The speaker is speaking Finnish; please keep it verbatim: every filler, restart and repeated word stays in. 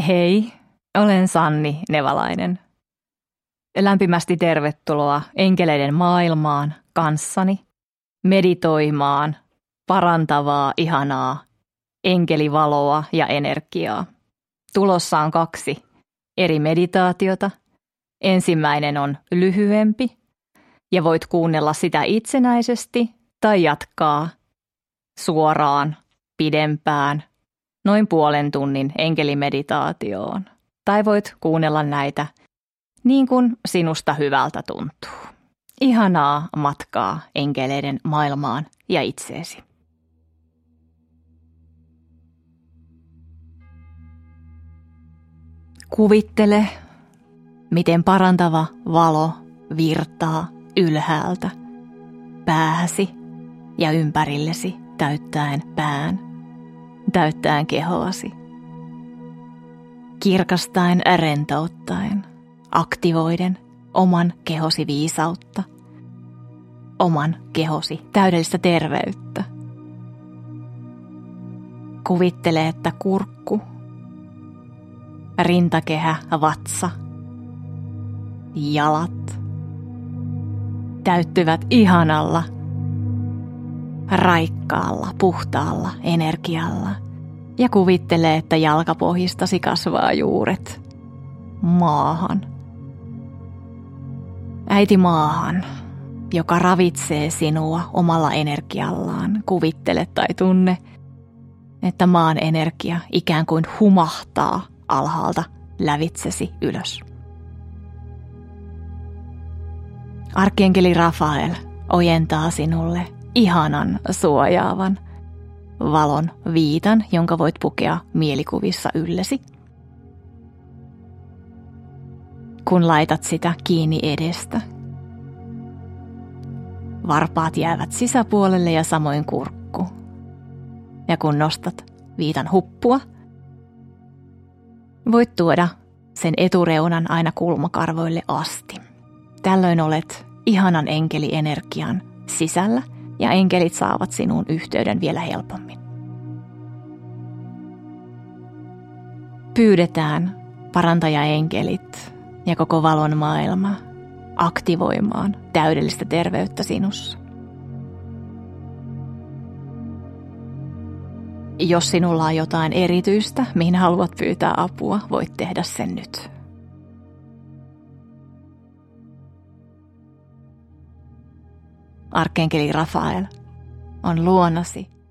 Hei, olen Sanni Nevalainen. Lämpimästi tervetuloa enkeleiden maailmaan kanssani, meditoimaan parantavaa, ihanaa enkelivaloa ja energiaa. Tulossa on kaksi eri meditaatiota. Ensimmäinen on lyhyempi ja voit kuunnella sitä itsenäisesti tai jatkaa suoraan pidempään noin puolen tunnin enkelimeditaatioon. Tai voit kuunnella näitä niin kuin sinusta hyvältä tuntuu. Ihanaa matkaa enkeleiden maailmaan ja itseesi. Kuvittele, miten parantava valo virtaa ylhäältä pääsi ja ympärillesi täyttäen pään, täyttäen kehoasi. Kirkastaen rentouttaen, aktivoiden oman kehosi viisautta, oman kehosi täydellistä terveyttä. Kuvittele, että kurkku, rintakehä, vatsa, jalat täyttyvät ihanalla, raikkaalla, puhtaalla energialla ja kuvittele, että jalkapohjistasi kasvaa juuret maahan. Äiti maahan, joka ravitsee sinua omalla energiallaan. Kuvittele tai tunne, että maan energia ikään kuin humahtaa alhaalta lävitsesi ylös. Arkienkeli Rafael ojentaa sinulle ihanan suojaavan valon viitan, jonka voit pukea mielikuvissa yllesi. Kun laitat sitä kiinni edestä, varpaat jäävät sisäpuolelle ja samoin kurkku. Ja kun nostat viitan huppua, voit tuoda sen etureunan aina kulmakarvoille asti. Tällöin olet ihanan enkelienergian sisällä ja enkelit saavat sinuun yhteyden vielä helpommin. Pyydetään parantajaenkelit ja koko valon maailma aktivoimaan täydellistä terveyttä sinussa. Jos sinulla on jotain erityistä, mihin haluat pyytää apua, voit tehdä sen nyt. Arkienkeli Rafael on luonasi